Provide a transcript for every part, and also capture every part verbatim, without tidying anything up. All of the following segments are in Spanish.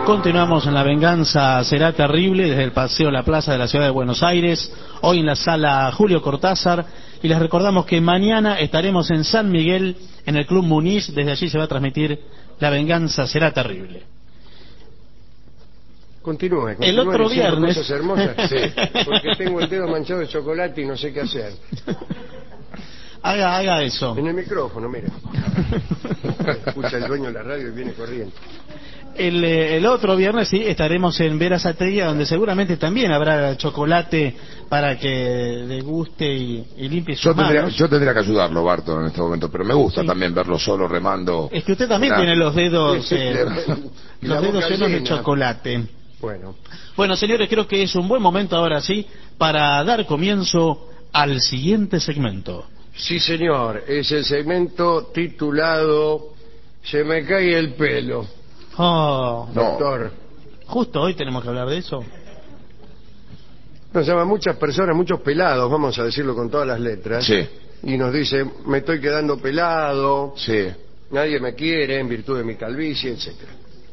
Continuamos en La Venganza Será Terrible desde el Paseo La Plaza de la Ciudad de Buenos Aires, hoy en la sala Julio Cortázar, y les recordamos que mañana estaremos en San Miguel, en el Club Muniz. Desde allí se va a transmitir La Venganza Será Terrible. Continúe, continúe el otro viernes cosas hermosas, sí, porque tengo el dedo manchado de chocolate y no sé qué hacer. Haga, haga eso. En el micrófono, mira. Escucha el dueño de la radio y viene corriendo. El, el otro viernes sí estaremos en Berazategui, donde seguramente también habrá chocolate para que deguste y, y limpie sus yo tendría, manos. Yo tendría que ayudarlo, Barton, en este momento, pero me gusta Sí. también verlo solo remando. Es que usted también una... tiene los dedos, Sí, sí, eh, y los la dedos boca llenos de llena. chocolate. Bueno, Bueno, señores, creo que es un buen momento ahora sí para dar comienzo al siguiente segmento. sí señor, es el segmento titulado Se me cae el pelo, Oh, No. doctor. justo hoy tenemos que hablar de eso. Nos llaman muchas personas, muchos pelados, vamos a decirlo con todas las letras. Sí, Y nos dicen, me estoy quedando pelado, sí. nadie me quiere en virtud de mi calvicie, etcétera.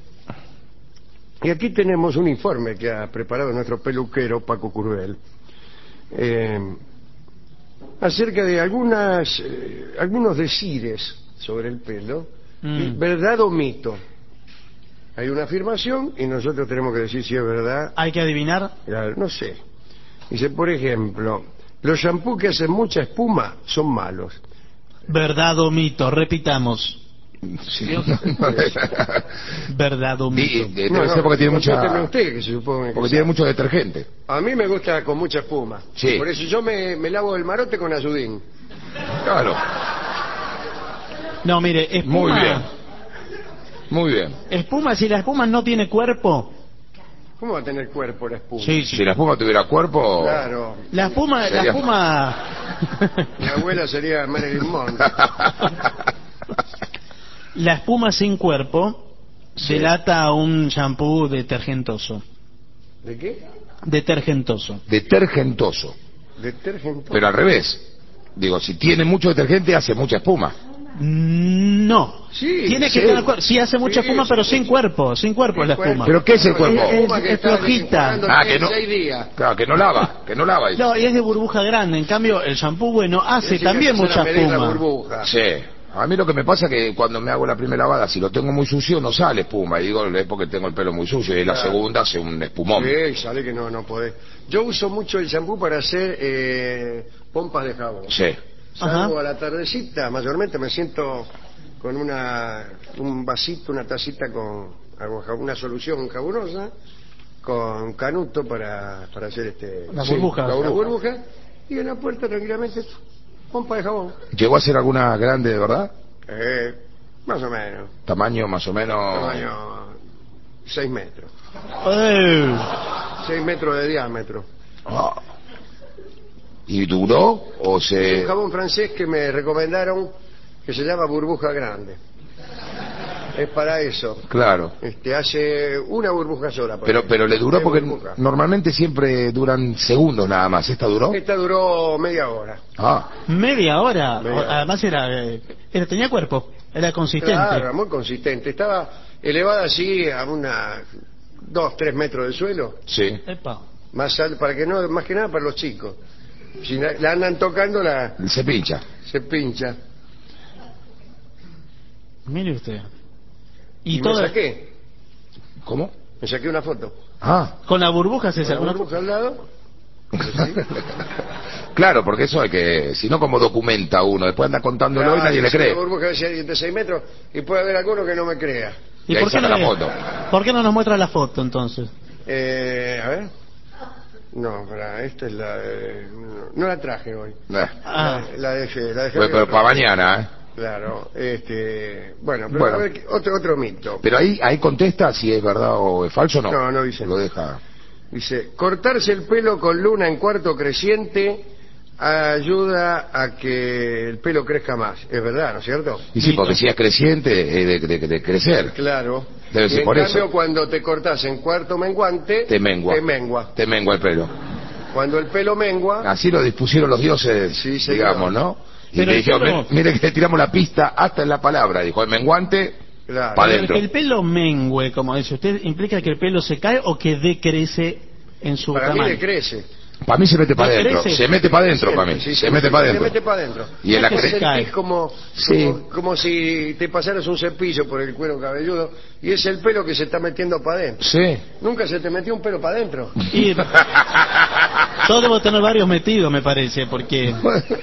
Y aquí tenemos un informe que ha preparado nuestro peluquero, Paco Curbel, eh, acerca de algunas, eh, algunos decires sobre el pelo, Mm. verdad o mito. Hay una afirmación y nosotros tenemos que decir si es verdad. Hay que adivinar. Claro, no sé. Dice, por ejemplo, los shampoos que hacen mucha espuma son malos. Verdad o mito, repitamos. Sí. Verdad o Di- mito. de- debe ser porque tiene contésteme mucha, usted, que se supone que porque sabe. tiene mucho detergente. A mí me gusta con mucha espuma. Sí. Por eso yo me, me lavo el marote con ayudín. Claro. No, mire, espuma. Muy bien. Muy bien. Espuma, si la espuma no tiene cuerpo. ¿Cómo va a tener cuerpo la espuma? Sí, Si la espuma tuviera cuerpo. Claro. La espuma, la Sería- espuma. Mi abuela sería Marilyn Monroe. La espuma sin cuerpo Sí. delata a un shampoo detergentoso. ¿De qué? Detergentoso. Detergentoso. Detergente. Pero al revés. Digo, si tiene mucho detergente, hace mucha espuma. No. Sí, Tiene que sí. tener cuerpo. Sí hace mucha Sí, espuma, sí, pero sí. sin cuerpo. Sin cuerpo es la espuma. ¿Pero qué es el cuerpo? Es, Es- es está flojita. enjuagando Ah, que no. seis días. Claro, que no lava, que no lava. eso. No, y es de burbuja grande. En cambio, el shampoo bueno hace Decir, también empezar mucha a medir la espuma. burbuja. Sí. A mí lo que me pasa es que cuando me hago la primera lavada, si lo tengo muy sucio, no sale espuma. Y digo, es porque tengo el pelo muy sucio. Y la Claro. segunda hace un espumón. Sí, sale que no, no podés. Yo uso mucho el shampoo para hacer eh, pompas de jabón. Sí. Salgo Ajá. a la tardecita, mayormente me siento con una un vasito, una tacita con algo jab- una solución jabonosa, con canuto para, para hacer este Las sí, burbujas. la burbuja, y en la puerta tranquilamente pompa de jabón. ¿Llegó a ser alguna grande de verdad? Eh, más o menos, Tamaño más o menos. tamaño seis metros, Eh, seis metros de diámetro. Ah. ¿Y duró o Es se...? un jabón francés que me recomendaron que se llama burbuja grande. Es para eso. Claro. Este, hace una burbuja sola. por Pero ejemplo. pero le duró Tres porque burbujas. normalmente siempre duran segundos nada más. ¿Esta duró? Esta duró media hora. Ah. media hora. Media hora. Además era, eh, era tenía cuerpo. Era consistente. Claro, era muy consistente. Estaba elevada así a una dos, tres metros del suelo. Sí. Epa. Más al- para que no, más que nada para los chicos. Si la, la andan tocando, la Se pincha. se pincha. Mire usted. Y, Y, me todo saqué, ¿Cómo? me saqué una foto. Ah. con la burbuja se Con la sacó una burbuja al lado. Claro, porque eso hay que... Si no, como documenta uno. Después anda contándolo y nadie le Claro, cree. una burbuja de de seis metros y puede haber alguno que no me crea. ¿Y Y ahí por qué, saca no, la foto. por qué no nos muestra la foto entonces? Eh, a ver. No, para, esta es la de... No, no la traje hoy. Eh. Ah, La, la dejé, la dejé. Pues, pero para mañana, ¿eh? Claro, este... Bueno, pero Bueno. a ver, otro, otro mito. Pero ahí ahí contesta si es verdad o es falso o no. No, no dice. Lo deja... Dice, cortarse el pelo con luna en cuarto creciente ayuda a que el pelo crezca más. Es verdad, ¿no es cierto? Y sí, porque si es creciente, es de, de- de crecer. Claro. Debe Y ser en por cambio, eso. cuando te cortas en cuarto menguante, Te mengua. te mengua. Te mengua el pelo. Cuando el pelo mengua, Así lo dispusieron los dioses, Sí, señor. digamos, ¿no? Y Pero le dijeron, el pelo- "Mi- mire que le tiramos la pista hasta en la palabra". Dijo, el menguante, Claro. para Pero adentro. que el pelo mengue, como dice usted, ¿implica que el pelo se cae o que decrece en su Para mí tamaño? decrece. Para mí se mete para ¿No adentro, crece? se mete para adentro para mí, Sí, se sí, mete sí, para Se adentro. mete para adentro. Y en la Es que cre- sentís cae. como, Sí. como, como si te pasaras un cepillo por el cuero cabelludo y es el pelo que se está metiendo para adentro. Sí. ¿Nunca se te metió un pelo para adentro? Y yo debo tener varios metidos, me parece, porque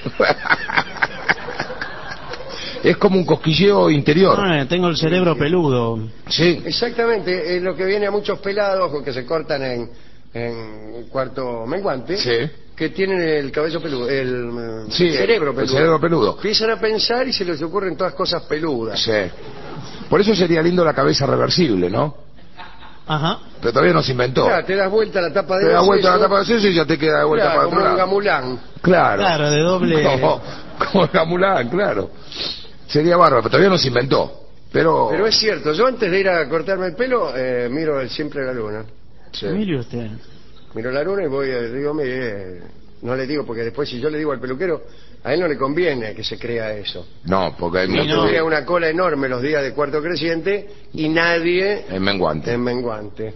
Es como un cosquilleo interior. ah, tengo el cerebro peludo. Sí. Exactamente, es lo que viene a muchos pelados o que se cortan en, en cuarto menguante, Sí. que tienen el cabello peludo, el, eh, Sí, cerebro el peludo. cerebro peludo. Empiezan a pensar y se les ocurren todas cosas peludas. Sí. Por eso sería lindo la cabeza reversible, ¿no? Ajá. Pero todavía no se inventó. Claro, te das vuelta la tapa de Te das vuelta acceso, la tapa de acceso y ya te queda de vuelta claro, para otro como un lado. gamulán. Claro. Claro, de doble. Como, como el gamulán, claro. Sería bárbaro, pero todavía no se inventó. Pero... Pero es cierto, yo antes de ir a cortarme el pelo, eh, miro el- siempre la luna. Sí. Mire usted. Miro la luna y voy, eh, digo, mire, no le digo, porque después si yo le digo al peluquero, a él no le conviene que se crea eso. No, porque hay Sí, No mucho no. tendría una cola enorme los días de cuarto creciente y nadie en menguante. en menguante.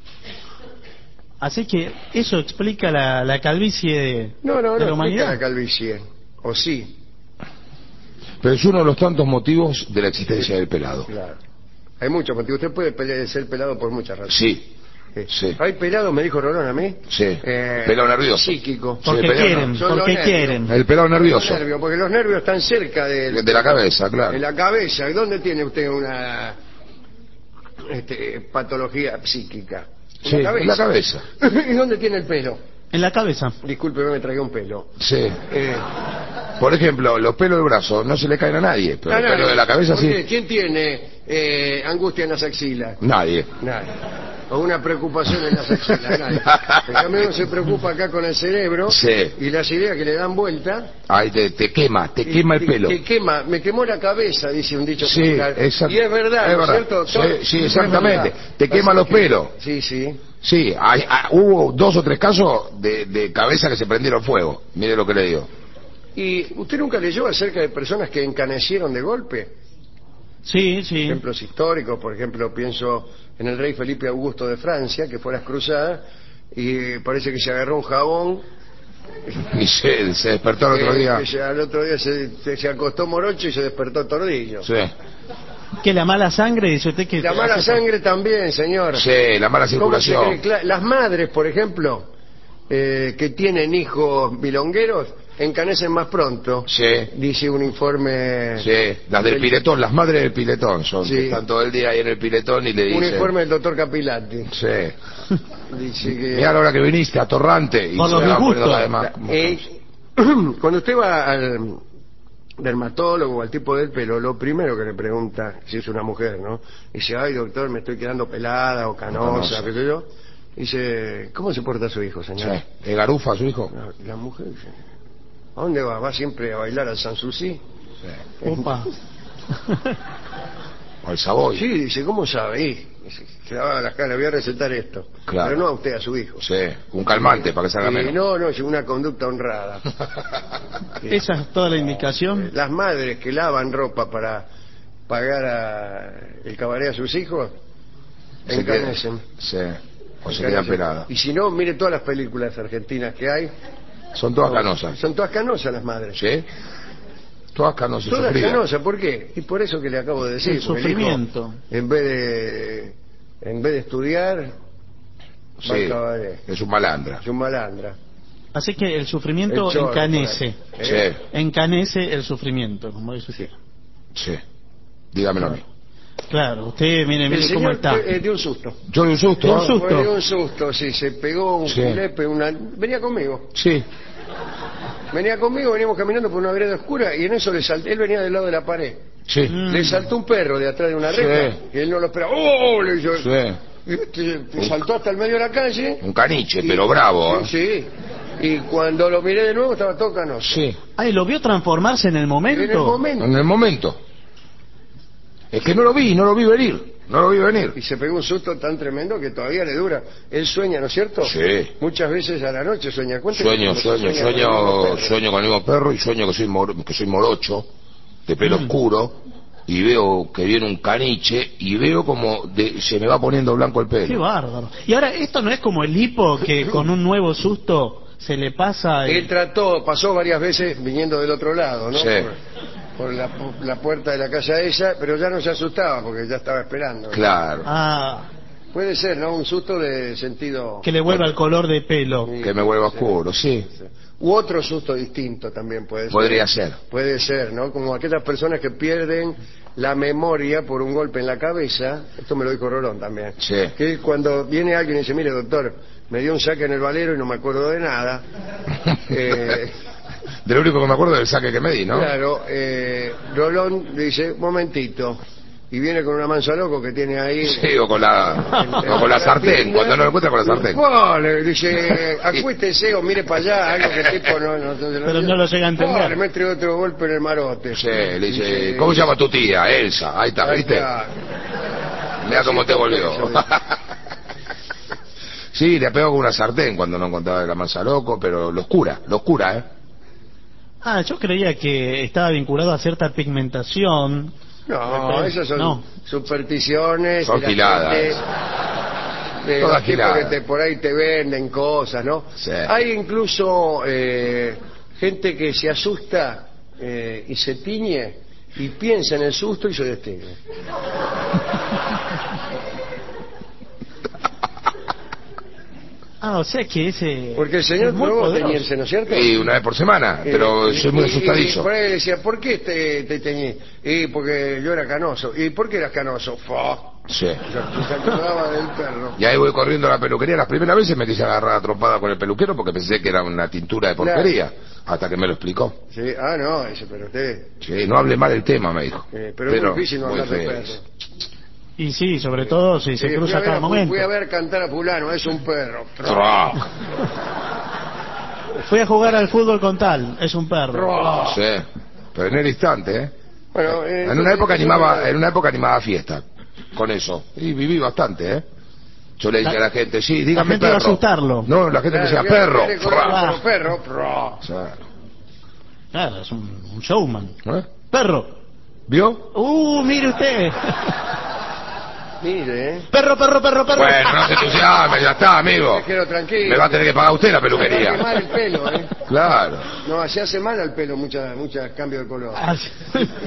Así que eso explica la, la calvicie de, No, no, de no la explica humanidad. la calvicie. O sí, Pero es uno de los tantos motivos de la existencia del pelado. claro. Hay muchos motivos. Usted puede pele- ser pelado por muchas razones. Sí, Sí. sí. Hay pelado, me dijo Rolón a mí. Sí. Eh, Pelado nervioso. Psíquico. Porque Sí, pero quieren, no, son los porque nervios. quieren. El pelado nervioso. Los nervios, porque los nervios están cerca del- De la cabeza, claro. de la cabeza. ¿Dónde tiene usted una este, patología psíquica? Sí, en la cabeza. ¿Y dónde tiene el pelo? En la cabeza. Discúlpeme, me tragué un pelo. Sí. Eh, Por ejemplo, los pelos del brazo no se le caen a nadie, pero a el nadie. pelo de la cabeza ¿Por qué? sí. ¿Quién tiene eh, angustia en las axilas? Nadie. Nadie. O una preocupación en las axilas. Nadie. En cambio uno se preocupa acá con el cerebro Sí. y las ideas que le dan vuelta. Ay, te, te quema, te y- quema el y- pelo. Que quema, me quemó la cabeza, dice un dicho Sí, popular. exacto. Y es verdad, Es ¿no es verdad. cierto? Sí, Todo- sí, es exactamente. verdad. Te quema Así los que- pelos. Sí, sí. Sí, hay- hay- hubo dos o tres casos de, de cabeza que se prendieron fuego. Mire lo que le digo. ¿Y usted nunca leyó acerca de personas que encanecieron de golpe? Sí, sí. Ejemplos históricos, por ejemplo, pienso en el rey Felipe Augusto de Francia, que fue a las cruzadas y parece que se agarró un jabón. Y se, se despertó el otro que- día. que se- al otro día se, se- se acostó morocho y se despertó tordillo. Sí, Que la mala sangre, dice usted que... La mala hace- sangre también, señor. sí, la mala ¿Cómo se circulación. cree? Cla- Las madres, por ejemplo, eh, que tienen hijos milongueros, encanecen más pronto, Sí, dice un informe. sí, las del piletón, las madres del piletón son, Sí. que están todo el día ahí en el piletón y le Un dicen... informe del doctor Capilati. Sí, Dice que. mirá la hora que viniste, atorrante. Y Por se los van poniendo disgustos. cada vez más- como- Eh, cuando usted va al dermatólogo o al tipo del pelo, lo primero que le pregunta, si es una mujer, ¿no? Dice, ay doctor, me estoy quedando pelada o canosa, Canosa. qué sé yo. Dice, ¿cómo se porta su hijo, señor? Sí. ¿Es garufa su hijo? La, la mujer dice, ¿a dónde va? ¿Va siempre a bailar al Sanssouci? Sí. Opa. O el Savoy. Sí, dice, ¿cómo sabe? Y dice, se daba las caras, le voy a recetar esto. Claro. Pero no a usted, a su hijo. Sí, un calmante para que salga Y menos. no, no, es una conducta honrada. Esa es toda la indicación. Las madres que lavan ropa para pagar a el cabaret a sus hijos, Se quedan- encanecen. Sí, o se Encanecen. quedan peladas. Y si no, mire todas las películas argentinas que hay. Son todas Son- canosas. Son todas canosas las madres. ¿Sí? Todas canosas. Todas sufridas. canosas, ¿por qué? Y por eso que le acabo de decir. El porque hijo, sufrimiento. en vez de en vez de estudiar, va al Sí, cabaret. es un malandra. Es un malandra. Así que el sufrimiento El chorro, encanece. por ahí. ¿Eh? Sí, Encanece el sufrimiento, como dice usted. sí. Dígamelo a mí. Claro, usted, mire, El mire cómo señor está. eh, dio un susto. Yo de un susto. De un ¿no? susto. Fue de un susto, sí, se pegó un Sí. julepe, una... Venía conmigo. Sí. Venía conmigo, veníamos caminando por una vereda oscura y en eso le salté, él venía del lado de la pared. Sí. Mm. Le saltó un perro de atrás de una Sí. reja y él no lo esperaba. ¡Oh! Le hizo, Sí. y este, te saltó hasta el medio de la calle. Un caniche, y- pero bravo. ¿eh? Sí, sí. Y cuando lo miré de nuevo estaba todo canoso. Sí. Ay, ¿lo vio transformarse en el momento? En el momento. En el momento. Es que no lo vi, no lo vi venir. No lo vi venir. Y se pegó un susto tan tremendo que todavía le dura. Él sueña, ¿no es cierto? Sí. Muchas veces a la noche sueña. Cuénteme Sueño, cómo sueño, sueña con el mismo sueño, perro. sueño con el mismo perro y sueño que soy, mor- que soy morocho, de pelo Mm. oscuro, y veo que viene un caniche y veo como de, se me va poniendo blanco el pelo. Qué bárbaro. Y ahora, ¿esto no es como el hipo que con un nuevo susto se le pasa? Y... Él trató, pasó varias veces viniendo del otro lado, ¿no? Sí. Por, por la, la puerta de la casa esa, pero ya no se asustaba porque ya estaba esperando. Claro. Ah, Puede ser, ¿no? Un susto de sentido... que le vuelva el color de pelo. Sí, Que me vuelva sí, oscuro, sí. sí. U otro susto distinto también puede ser. Podría ser. Puede ser, ¿no? Como aquellas personas que pierden la memoria por un golpe en la cabeza. Esto me lo dijo Rolón también. Sí. Que cuando viene alguien y dice, mire doctor, me dio un saque en el valero y no me acuerdo de nada. eh, De lo único que me acuerdo del saque que me di, ¿no? Claro, eh, Rolón dice, momentito. Y viene con una mansa loco que tiene ahí. Sí, o con la, o con la sartén, cuando no lo encuentra con la sartén. No, le dice, acuéstese o mire para allá, algo que el tipo no... no, no Pero no lo llega a entender. Oh, le mete otro golpe en el marote. Sí, le dice, ¿cómo se llama tu tía? Elsa, ahí está, ¿viste? Mira cómo te volvió. Sí, le pegó con una sartén cuando no encontraba la mansa loco, pero lo oscura, lo oscura, ¿eh? Ah, yo creía que estaba vinculado a cierta pigmentación. No, esas son no. supersticiones. Son de la giladas. gente, de Todas los tipos giladas. que te, por ahí te venden cosas, ¿no? Sí. Hay incluso eh, gente que se asusta eh, y se tiñe y piensa en el susto y se destiñe. Ah, o sea que ese... Porque el señor es muy probó poderoso. teñirse, ¿no es cierto? Y una vez por semana, pero Eh, soy muy y- asustadizo. Y por ahí le decía, ¿por qué te, te teñí? Y porque yo era canoso. ¿Y por qué eras canoso? Fua. Sí. Se se acordaba del perro. Y ahí voy corriendo a la peluquería. Las primeras veces me quise agarrar a trompada con el peluquero porque pensé que era una tintura de porquería. Hasta que me lo explicó. Sí, ah, no, ese, pero usted... Sí, no hable mal del tema, me dijo. eh, pero, es muy difícil no muy hablar de feo. perro. Y sí, sobre todo si se Sí, fui cruza a ver cada a- momento. Fui a ver cantar a fulano, es un perro. Tra. Fui a jugar al fútbol con tal, es un perro. Sí, pero en el instante, ¿eh? Bueno, eh, En una época eso animaba, me- en una época animaba fiesta con eso. Y viví bastante, ¿eh? Yo le dije a la gente, sí, dígame gente iba a perro. asustarlo. No, la gente me decía, Claro, perro. viene corriendo Fra. como perro, perro. O sea, Claro, es un, un showman. ¿eh? Perro. ¿Vio? Uh, mire usted. Mire, ¿eh? Perro, perro, perro, perro. Bueno, no se entusiasme, ya está, amigo. Déjelo tranquilo. Me va a tener que pagar usted la Se va a quemar peluquería. el pelo, ¿eh? Claro. No, se hace mal al pelo, muchas muchas cambios de color. Ah, sí.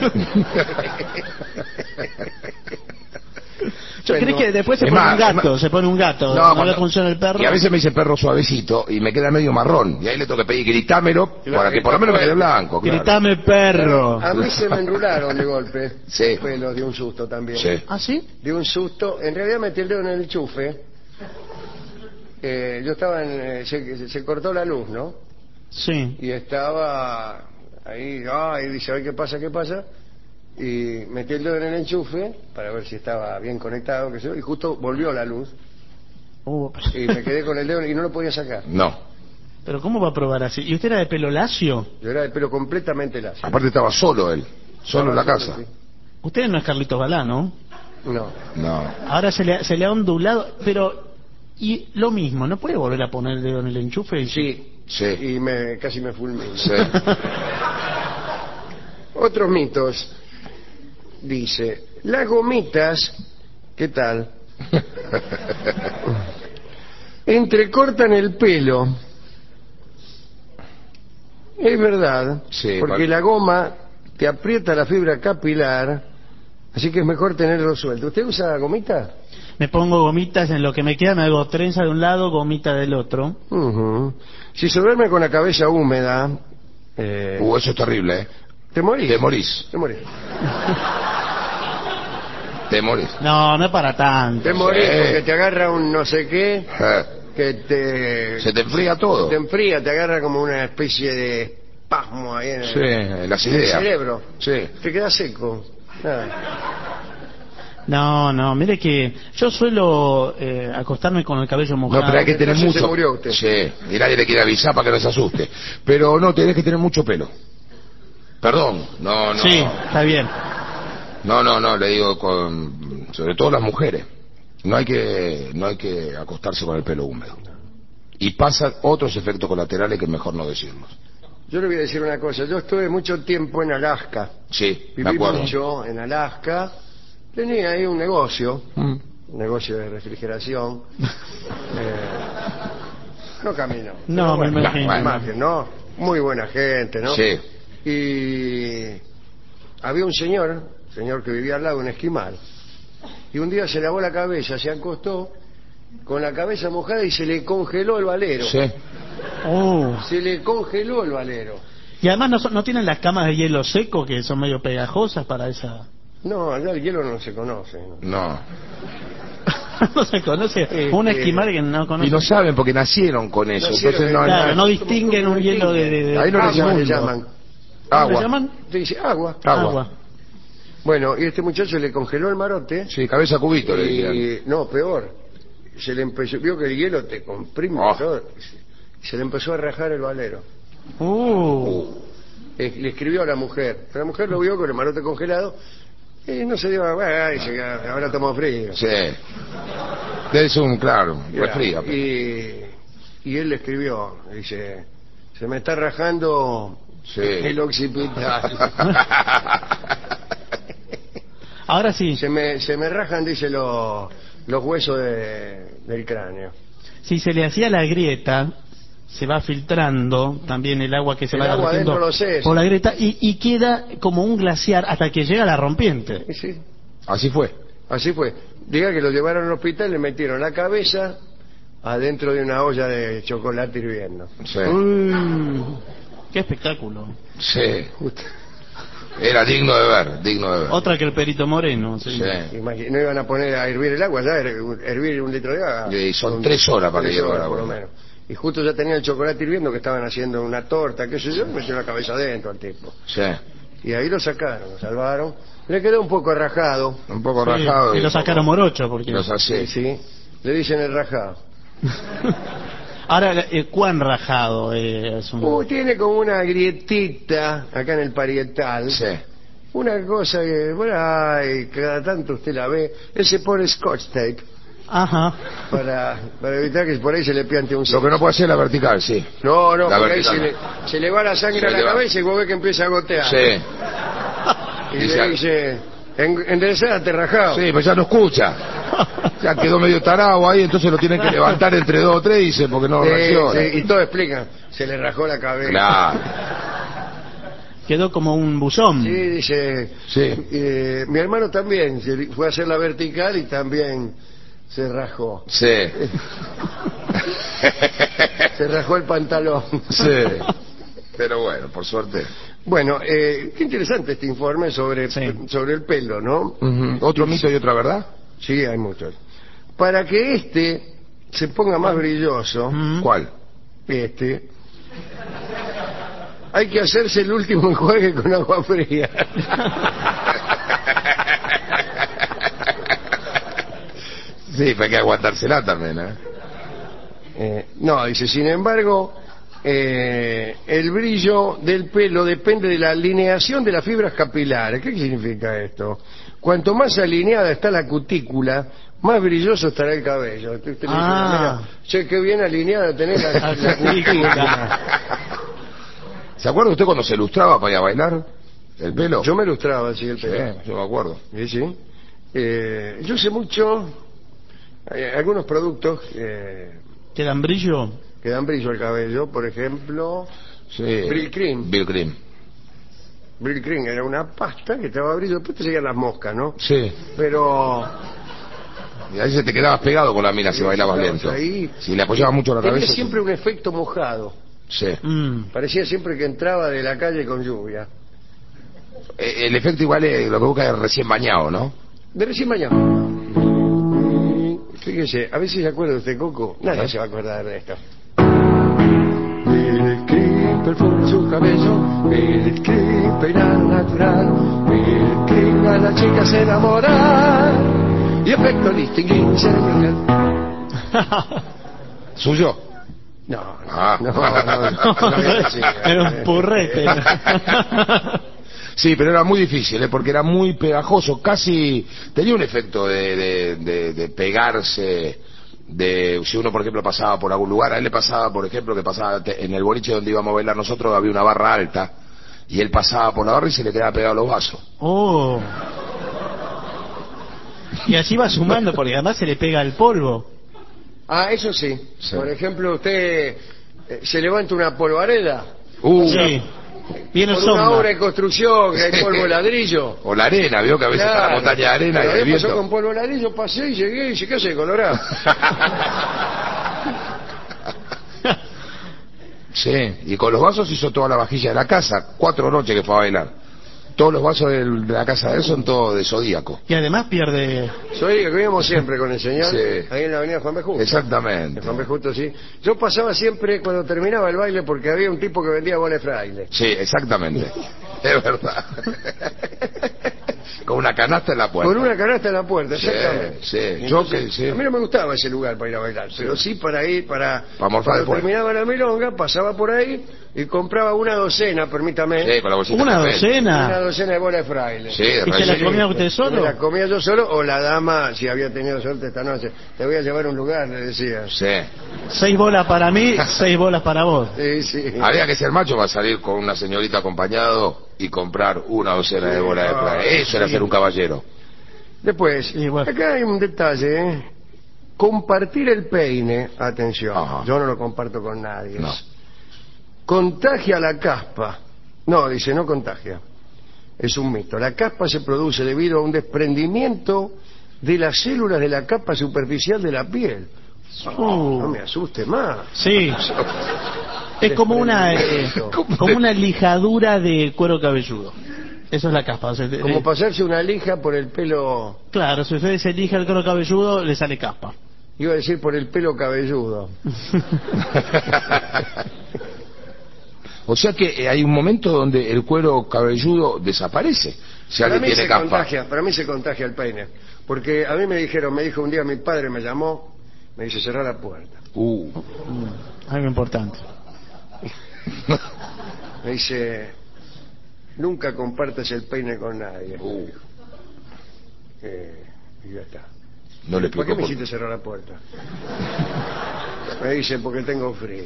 Yo Bueno, creí que después se es pone más, un gato, es más- se pone un gato. No, No, cuando- le funciona el perro. Y a veces me dice perro suavecito y me queda medio marrón. Y ahí le tengo que pedir, gritámelo Claro, para que por lo menos me quede blanco. Claro. Gritame perro. A mí se me enrularon de golpe. Sí. Pelos de un susto también. Sí. ¿Ah, sí? De un susto. En realidad metí el dedo en el enchufe. Eh, yo estaba en... eh, se, se cortó la luz, ¿no? Sí. Y estaba ahí, ay, dice, ay, ¿qué pasa, qué pasa? Y metí el dedo en el enchufe para ver si estaba bien conectado, qué sé yo, y justo volvió la luz. Uh, Y me quedé con el dedo y no lo podía sacar. No. pero ¿cómo va a probar así? ¿Y usted era de pelo lacio? Yo era de pelo completamente lacio. Aparte estaba solo él. Solo en la casa. Sí. Usted no es Carlitos Balá, ¿no? No. No. Ahora se le, se le ha ondulado, pero... Y lo mismo, ¿no puede volver a poner el dedo en el enchufe? Y... Sí. Sí. Y me, casi me fulminé. Sí. Otros mitos. Dice, las gomitas, ¿qué tal? Entrecortan el pelo. Es verdad, Sí, porque pa- la goma te aprieta la fibra capilar, así que es mejor tenerlo suelto. ¿Usted usa gomita? Me pongo gomitas en lo que me queda, me hago trenza de un lado, gomita del otro. Ujú. Si se duerme con la cabeza húmeda, eh, Uh, eso es terrible, ¿eh? te morís. Te morís. Te morís. Te morís. No, no es para tanto. Te morís Sí. porque te agarra un no sé qué Eh, que te, Se te enfría todo. te enfría, te agarra como una especie de espasmo ahí en el, Sí, en las en el ideas. cerebro. Sí. Te queda seco. Nada. No, no, mire que yo suelo eh, acostarme con el cabello No, mojado. pero hay que tener Entonces mucho. se murió usted. Sí, y nadie le quiere avisar para que no se asuste. Pero no, tenés que tener mucho pelo. Perdón, no, no. Sí, está bien. No, no, no, le digo con, sobre todo las mujeres. No hay que, no hay que acostarse con el pelo húmedo. Y pasan otros efectos colaterales que es mejor no decirlos. Yo le voy a decir una cosa. Yo estuve mucho tiempo en Alaska. Sí, me Viví acuerdo. mucho en Alaska. Tenía ahí un negocio, Mm. un negocio de refrigeración. eh, no camino. No, pero me imagino. imagen, ¿no? Muy buena gente, ¿no? Sí. Y había un señor, señor que vivía al lado, un esquimal. Y un día se lavó la cabeza, se acostó con la cabeza mojada y se le congeló el valero. Sí. Oh. Se le congeló el valero. Y además no, son- no tienen las camas de hielo seco que son medio pegajosas para esa... No, allá el hielo no se conoce. ¿no? No. No se conoce Este- un esquimal que no conoce. Y no saben porque nacieron con eso. Nacieron Entonces en- no, Claro, no- no distinguen un hielo de... de, de- Ahí no le Agua llaman. le llaman. ¿Cómo agua. le llaman? Te dice agua. Agua. Agua. Bueno, y este muchacho le congeló el marote. Sí, cabeza cubito le dirían. Y, no, peor. Se le empezó, vio que el hielo te comprime Oh. todo. Se le empezó a rajar el valero. Uh. Eh, Le escribió a la mujer. La mujer lo vio con el marote congelado. Y no se dio, bueno, dice, ahora estamos fríos. Sí. Es un, claro, Ya, resfría. Y, y él le escribió, dice, se me está rajando Sí. el occipital. Ahora sí, se me se me rajan, dice, los los huesos de- del cráneo. si se le hacía la grieta, se va filtrando también el agua que se El va agua derritiendo adentro lo sé, por sí. la grieta y, y queda como un glaciar hasta que llega la rompiente. Y sí, Así fue. así fue. Diga que lo llevaron al hospital y le metieron la cabeza adentro de una olla de chocolate hirviendo. Sí. Mm, qué espectáculo. Sí. Era digno de ver, digno de ver. Otra que el Perito Moreno. Sí. Sí. Imagi- no iban a poner a hervir el agua, ya her- hervir un litro de agua. Y son tres horas para que Tres hierva horas, el por agua. lo menos. Y justo ya tenía el chocolate hirviendo, que estaban haciendo una torta, qué sé yo, metió la cabeza adentro al tipo. Sí. Y ahí lo sacaron, lo salvaron. Le quedó un poco rajado. Un poco Sí, rajado. y lo sacaron morocho porque... Los hace. Sí, sí. Le dicen el rajado. Ahora, eh, ¿cuán rajado eh, es un... Uh, tiene como una grietita acá en el parietal. Sí. Una cosa que, bueno, ay, cada tanto usted la ve. Él se pone scotch tape Ajá. para, para evitar que por ahí se le piante un Lo que no puede hacer es la vertical, sí. No, no, La porque ahí vertical. se le, se le va la sangre Se a la le va. cabeza y vos ves que empieza a gotear. Sí. Y Dice le algo. dice, "En- enderezate, rajado". Sí, pero ya no escucha. Ya quedó medio tarado ahí, entonces lo tienen que levantar entre dos o tres, dice, porque no Sí, reacciona. sí, y todo explica. Se le rajó la cabeza. Claro. Quedó como un buzón. Sí, dice, Sí. eh, mi hermano también se fue a hacer la vertical y también se rajó. Sí. Se rajó el pantalón. Sí. Pero bueno, por suerte. Bueno, eh, qué interesante este informe sobre, Sí. sobre el pelo, ¿no? Ujú. Otro mito y otra verdad. Sí, hay muchos. Para que este se ponga más brilloso, Mm. ¿Cuál? este, hay que hacerse el último enjuague con agua fría. Sí, pero hay que aguantársela también, ¿eh? Eh, no, dice, sin embargo, eh, el brillo del pelo depende de la alineación de las fibras capilares. ¿Qué significa esto? Cuanto más alineada está la cutícula, más brilloso estará el cabello. Usted le dice, Ah. "Mira, che, qué bien alineada tenés la, La la cutícula". ¿Se acuerda usted cuando se lustraba para ir a bailar? ¿El pelo? Yo me ilustraba así el Sí, pelo. yo me acuerdo. Sí, sí. Eh, yo sé mucho, eh, algunos productos eh, ¿Que dan brillo? que dan brillo al cabello, por ejemplo, Sí. Brill Cream. Brill Cream. Brill Cream era una pasta que estaba brillo, después te seguían las moscas, ¿no? Sí. Pero Y ahí se te quedabas pegado con la mina si bailabas lento. ahí Si le apoyabas mucho la tenía cabeza. siempre un efecto mojado. Sí. Mm. Parecía siempre que entraba de la calle con lluvia. Eh, El efecto igual es lo que busca es recién bañado, ¿no? De recién mañana. Fíjese, a veces se acuerda usted, Coco. Nadie ¿Eh? se va a acordar de esto. Brill Cream perfuma su cabello. Brill Cream peinado natural. Brill Cream a las chicas enamorar. Y efecto distinguido cerebral. ¿Suyo? No, Ah. no, no, no, no, no, no, sí, Era un purrete. Sí, pero era muy difícil, ¿eh? Porque era muy pegajoso, casi tenía un efecto de, de, de, de pegarse de si uno, por ejemplo, pasaba por algún lugar. A él le pasaba, por ejemplo, que pasaba en el boliche donde íbamos a bailar nosotros, había una barra alta, y él pasaba por la barra y se le quedaba pegado a los vasos. Oh. Y así va sumando, porque además se le pega el polvo. Ah, eso sí. Sí. Por ejemplo, usted eh, se levanta una polvareda. Uh, Sí. Viene Por una sombra. obra de construcción, que hay polvo de ladrillo. O la arena, vio que a veces está la montaña de arena Pero y el a mí pasó viento. con polvo de ladrillo, pasé y llegué y dije, ¿qué hace, Colorado? Sí, y con los vasos hizo toda la vajilla de la casa, cuatro noches que fue a bailar. Todos los vasos de la casa de él son todos de Zodíaco. Y además pierde... Soy que comíamos siempre con el señor, Sí. ahí en la avenida Juan B. Justo. Exactamente. En Juan B. Justo, sí. Yo pasaba siempre cuando terminaba el baile porque había un tipo que vendía bolas de fraile. Sí, exactamente. Es verdad. Con una canasta en la puerta. Con una canasta en la puerta, Sí, exactamente. sí. Entonces, Yo que- sí. A mí no me gustaba ese lugar para ir a bailar, pero sí para ir, para... Para morfar cuando después. terminaba la milonga, pasaba por ahí y compraba una docena, permítame. Sí, con la bolsita Una de café. docena. Una docena de bolas de fraile. Sí, de ¿Y se la relleno. comía usted Me solo? la comía yo solo o la dama, si había tenido suerte esta noche. Te voy a llevar a un lugar, le decía. Sí. Seis bolas para mí, seis bolas para vos. Sí, sí. Había que ser macho para salir con una señorita acompañado y comprar una docena de bolas de Ah, plata. Eso era sí. ser un caballero. Después, Y bueno. acá hay un detalle, ¿eh? Compartir el peine, atención, Ajá. yo no lo comparto con nadie. No. Contagia la caspa. No, dice, no contagia. Es un mito. La caspa se produce debido a un desprendimiento de las células de la capa superficial de la piel. No me asuste más. Sí. Es como una eh, como una lijadura de cuero cabelludo. Eso es la caspa. O sea, Como eh, pasarse una lija por el pelo, claro, si usted se lija el cuero cabelludo, le sale caspa. iba a decir por el pelo cabelludo. O sea que eh, hay un momento donde el cuero cabelludo desaparece. Si Para alguien mí tiene se caspa. contagia, para mí se contagia el peine. Porque a mí me dijeron, me dijo un día mi padre, me llamó, me dice, cerrar la puerta. Uh. Algo importante. Me dice, nunca compartas el peine con nadie. Uh. Eh, y ya está. No le ¿Por explico qué me por hiciste cerrar la puerta? Me dice, porque tengo frío.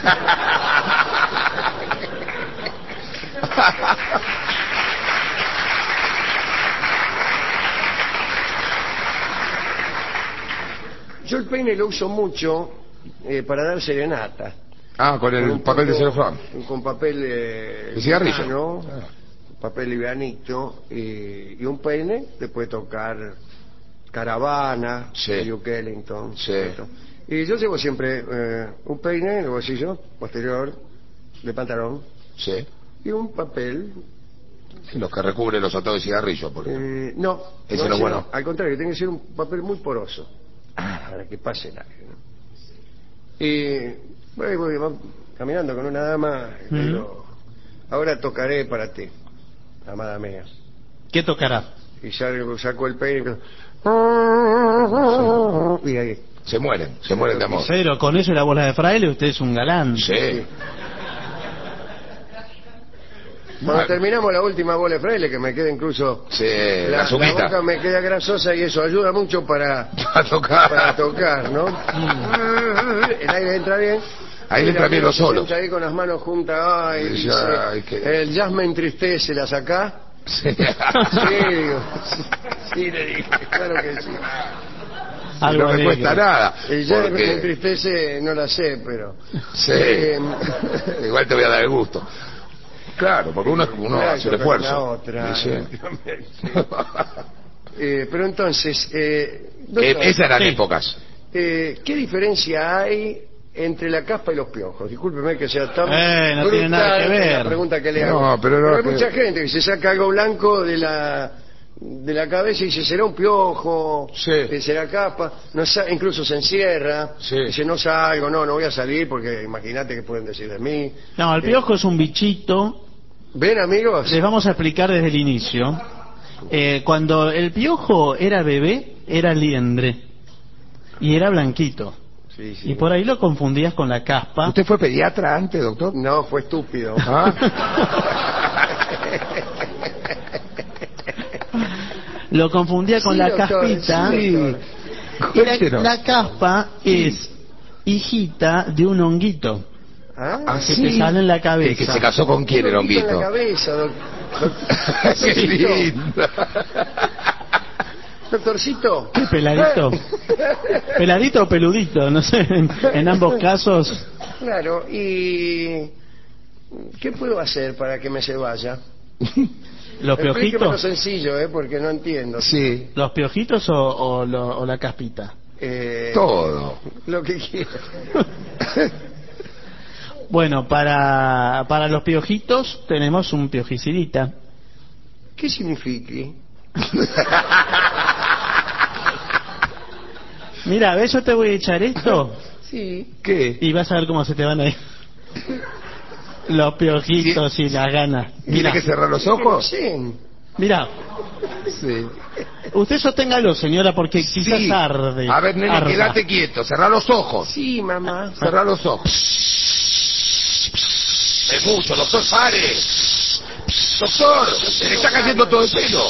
Yo el peine lo uso mucho eh, para dar serenata. Ah, con el Con un papel de poco- celofán. Con papel eh, ¿De cigarrillo? liviano, Ah. papel livianito y, y un peine. Después tocar Caravana, Sí. Duke Ellington. Sí. esto. Y yo llevo siempre eh, un peine en el bolsillo posterior de pantalón Sí. y un papel. Los que recubren los atados de cigarrillo, por ejemplo. Eh, no, Ese no, no es ese bueno. no. Al contrario, tiene que ser un papel muy poroso para que pase el aire, ¿no? Y voy, voy, voy caminando con una dama y le Ujú. digo, ahora tocaré para ti, amada mía. ¿Qué tocará? Y salgo, saco el peine y empiezo, y ahí. Se mueren, se mueren de amor. Cero, con eso y la bola de fraile, usted es un galán. Sí. Cuando Ah. terminamos la última bola de fraile, que me queda incluso Sí, la, la la azúquita. boca me queda grasosa y eso ayuda mucho para, A tocar. para tocar, ¿no? El aire entra bien. Ahí Y entra la bien mina los se solos. sienta ahí con las manos juntas, ay, Y dice, ya, hay que- el jazz me entristece, ¿la sacá? Sí. Sí, digo, sí, sí, le dije, claro que sí. Algo No me alegre. cuesta nada. El jazz me Porque... entristece, no la sé, pero... Sí. Eh, Igual te voy a dar el gusto. Claro, porque uno, uno claro, hace el tocar esfuerzo. la otra, Sí, sí. efectivamente. Eh, pero entonces, eh, doctor, Eh, Esas eran Sí. épocas. eh, ¿qué diferencia hay entre la caspa y los piojos? Discúlpeme que sea tan Eh, no tiene nada que brutal ver. la pregunta que le No, hago. pero no, hay que- mucha gente que se saca algo blanco de la de la cabeza y dice, será un piojo, Sí. eh, será caspa, no sa- incluso se encierra, Sí. dice, no salgo, no, no voy a salir porque imagínate que pueden decir de mí. No, el piojo es un bichito. ¿Ven, amigos? Les vamos a explicar desde el inicio. Eh, cuando el piojo era bebé, era liendre. Y era blanquito. Sí, sí. Y por ahí lo confundías con la caspa. ¿Usted fue pediatra antes, doctor? No, fue estúpido. ¿Ah? Lo confundía con Sí, la doctor, caspita. sí, doctor. Y la, Cuéntenos. la caspa es hijita de un honguito Ah, Ah, que sí. te sale en la Que, cabeza. que se casó con quién el un honguito en honguito. la cabeza, doc- doc- Qué lindo. doctorcito. ¿Qué peladito? Peladito o peludito, no sé, en, en ambos casos. Claro, y ¿qué puedo hacer para que me se vaya? ¿Los Explíquemelo piojitos? sencillo, ¿eh? Porque no entiendo. Sí, ¿Los piojitos o, o lo- o la caspita? Eh, todo. Lo que quiera. Bueno, para, para los piojitos tenemos un piojicidita. ¿Qué significa? Mira, ¿ves? Yo te voy a echar esto Sí. ¿Qué? y vas a ver cómo se te van a ir los piojitos y las ganas. ¿Tiene Mira, que cerrar los ¿Qué no ojos? sé? mira, Sí. usted sosténgalo, señora, porque quizás Sí. arde. A ver, nene, arda. quédate quieto. Cerrá los ojos. Sí, mamá. Cerrá los ojos. Es mucho, doctor, pare. Doctor, se le está cayendo todo el pelo.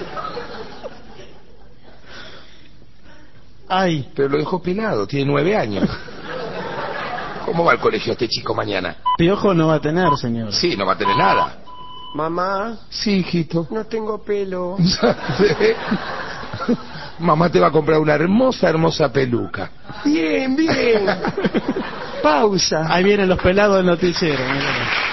Ay, Pero lo dejó pelado, tiene nueve años. ¿Cómo va al colegio este chico mañana? piojo no va a tener, señor. Sí, no va a tener nada. Mamá, Sí, hijito. no tengo pelo. Mamá te va a comprar una hermosa, hermosa peluca. Bien, bien. Pausa. Ahí vienen los pelados del noticiero. Mira.